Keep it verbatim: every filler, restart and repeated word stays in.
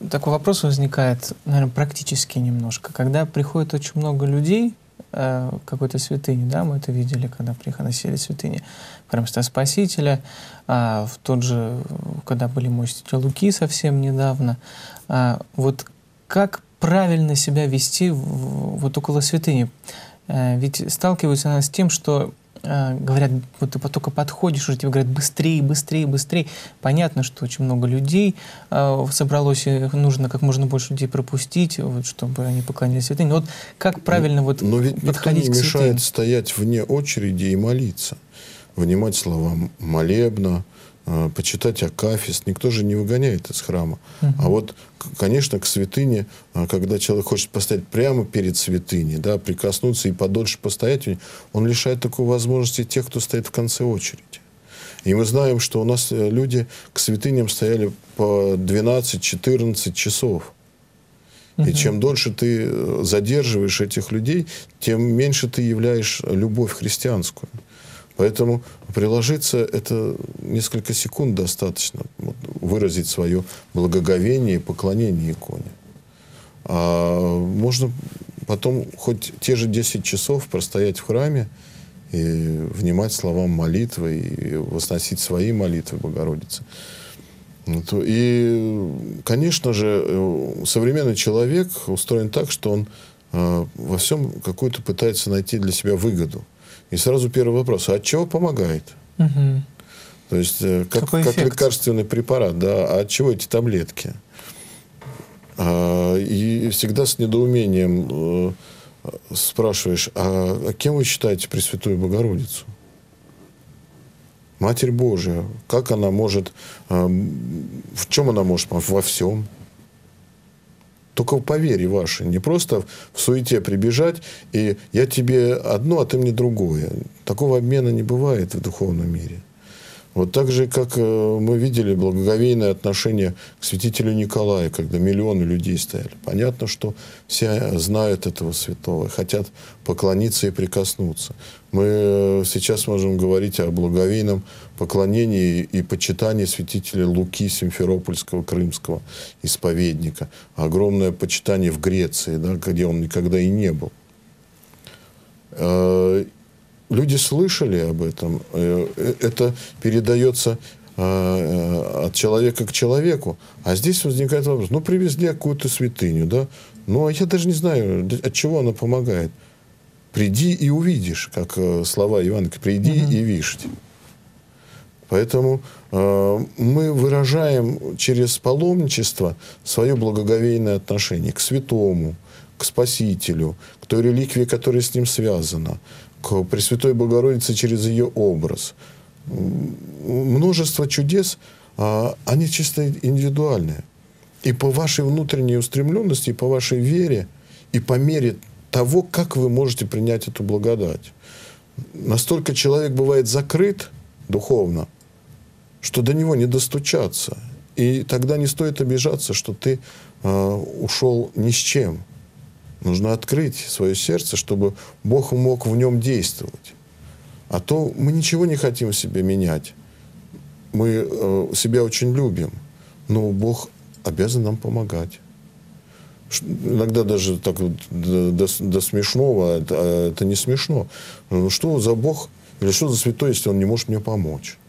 такой вопрос возникает, наверное, практически немножко. Когда приходит очень много людей э, к какой-то святыне, да, мы это видели, когда приносили святыни в храм Христа Спасителя, а в тот же, когда были мостики Луки совсем недавно, а, вот как правильно себя вести в, вот около святыни? А, ведь сталкиваются она с тем, что а, говорят, вот ты только подходишь, уже тебе говорят быстрее, быстрее, быстрее. Понятно, что очень много людей а, собралось, и нужно как можно больше людей пропустить, вот, чтобы они поклонились святыне. Но вот как правильно вот Но ведь подходить никто не к святыне? мешает стоять вне очереди и молиться, внимать словам молебна, почитать акафист. Никто же не выгоняет из храма. Uh-huh. А вот, конечно, к святыне, когда человек хочет постоять прямо перед святыней, да, прикоснуться и подольше постоять, он лишает такой возможности тех, кто стоит в конце очереди. И мы знаем, что у нас люди к святыням стояли по двенадцать-четырнадцать часов. Uh-huh. И чем дольше ты задерживаешь этих людей, тем меньше ты являешь любовь христианскую. Поэтому приложиться это несколько секунд достаточно, вот, выразить свое благоговение и поклонение иконе. А можно потом хоть те же десять часов простоять в храме и внимать словам молитвы и возносить свои молитвы Богородице. И, конечно же, современный человек устроен так, что он во всем какую-то пытается найти для себя выгоду. И сразу первый вопрос: а от чего помогает? Угу. То есть, как, как лекарственный препарат, да, а от чего эти таблетки? А, и всегда с недоумением э, спрашиваешь: а кем вы считаете Пресвятую Богородицу? Матерь Божия. Как она может, э, в чем она может помочь? Во всем. Только по вере вашей. Не просто в суете прибежать, и я тебе одно, а ты мне другое. Такого обмена не бывает в духовном мире. Вот так же, как мы видели благоговейное отношение к святителю Николаю, когда миллионы людей стояли. Понятно, что все знают этого святого, хотят поклониться и прикоснуться. Мы сейчас можем говорить о благоговейном поклонении и почитании святителя Луки Симферопольского, крымского исповедника. Огромное почитание в Греции, да, где он никогда и не был. Люди слышали об этом. Это передается от человека к человеку. А здесь возникает вопрос: ну, привезли какую-то святыню, да? Ну, а я даже не знаю, от чего она помогает. Приди и увидишь, как слова Евангелия. Приди угу. и видишь. Поэтому э, мы выражаем через паломничество свое благоговейное отношение к святому, к Спасителю, к той реликвии, которая с ним связана, к Пресвятой Богородице через ее образ. Множество чудес, а, они чисто индивидуальные. И по вашей внутренней устремленности, и по вашей вере, и по мере того, как вы можете принять эту благодать. Настолько человек бывает закрыт духовно, что до него не достучаться. И тогда не стоит обижаться, что ты э, ушел ни с чем. Нужно открыть свое сердце, чтобы Бог мог в нем действовать. А то мы ничего не хотим в себе менять. Мы э, себя очень любим, но Бог обязан нам помогать. Иногда даже так до, до, до смешного, это, это не смешно. Что за Бог или что за святой, если он не может мне помочь?